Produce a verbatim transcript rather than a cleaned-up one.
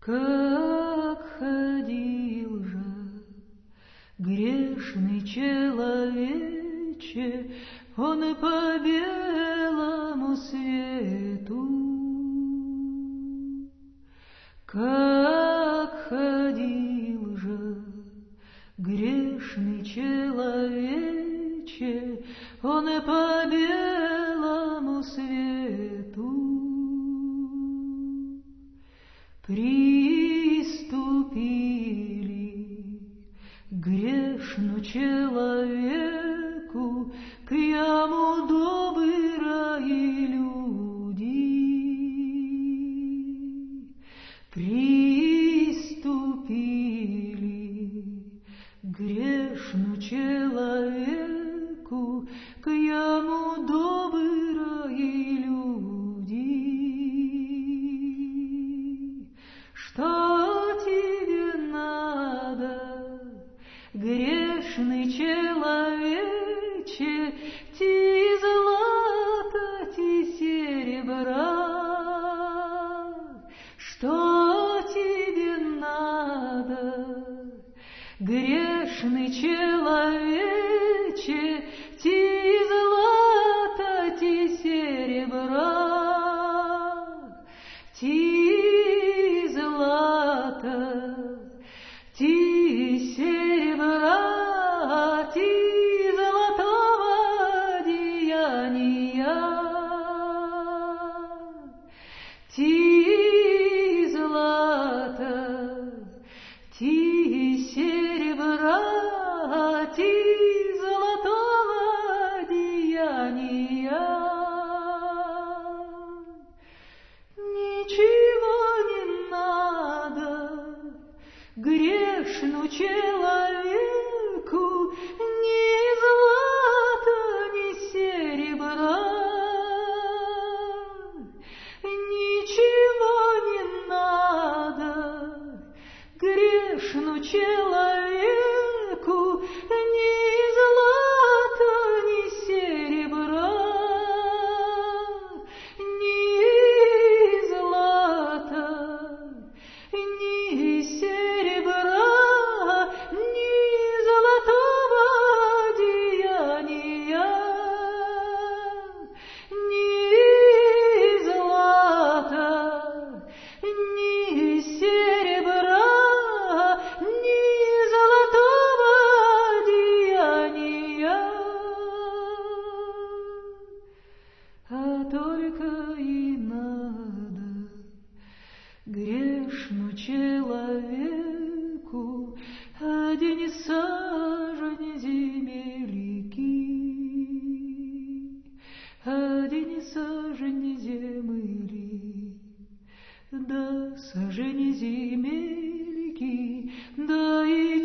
Как ходил же грешный человече, он по белому свету. Как ходил же грешный человече, он по белому свету. Приступили к грешному человеку, к яму добрые люди. Приступили к грешному человеку, к яму добрые люди. Что тебе надо, грешный человече, ти злата, ти серебра? Что тебе надо, грешный человече, ти злата, ти серебра? Ти злата, ти серебра, ти золотого одеяния. Ти злата, ти серебра, ти золотого одеяния. Ничего не надо грешному человеку, ни злата, ни серебра. Ничего не надо грешному человеку, ни злата, ни серебра. Ни злата, ни серебра, ни золотого одеяния. Ни злата, ни серебра, ни золотого одеяния. А только и надо грешному человеку один сажень земельки, один сажень земли, да сажень земельки, да и